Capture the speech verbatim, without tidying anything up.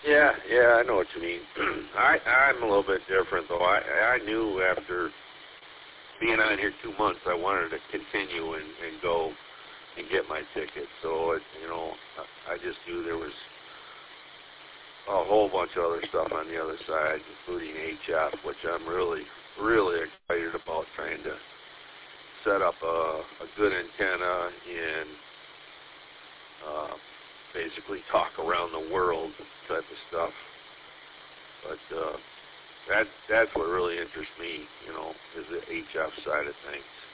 Yeah, yeah, I know what you mean. I, I'm a little bit different, though. I, I knew after being on here two months, I wanted to continue and, and go and get my ticket. So, it, you know, I, I just knew there was a whole bunch of other stuff on the other side, including H F, which I'm really, really excited about, trying to set up a, a good antenna and uh, basically talk around the world type of stuff. But uh, that that's what really interests me, you know, is the H F side of things.